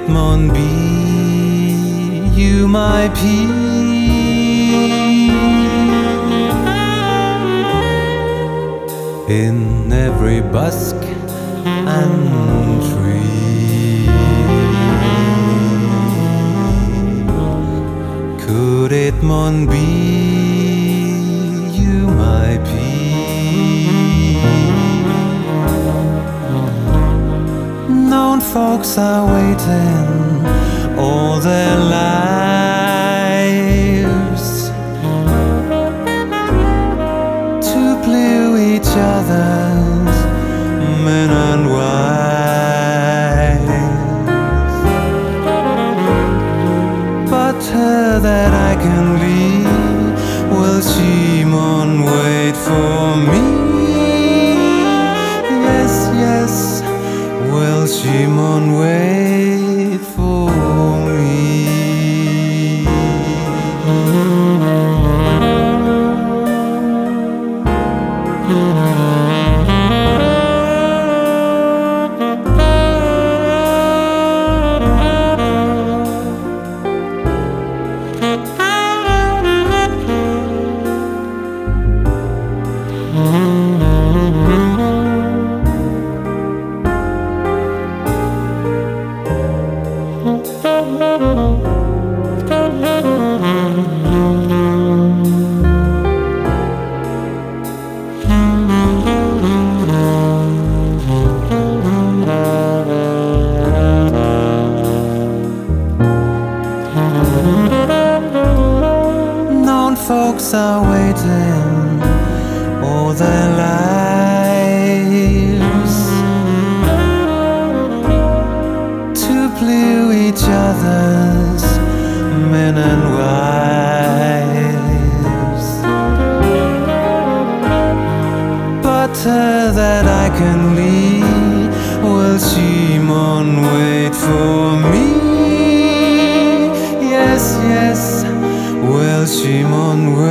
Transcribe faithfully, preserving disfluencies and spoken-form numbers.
it mon be you my peace in every busk and tree. Could it mon be you my peace? Known folks are waiting all their lives to please each other's men and wives, but her that I can be, will she mon wait for me? Yes, yes, will she mon wait for me? Known folks are waiting all their lives to please each other's men and wives, but her that I can lead, will she mon wait for me? Yes, yes, will she mon wait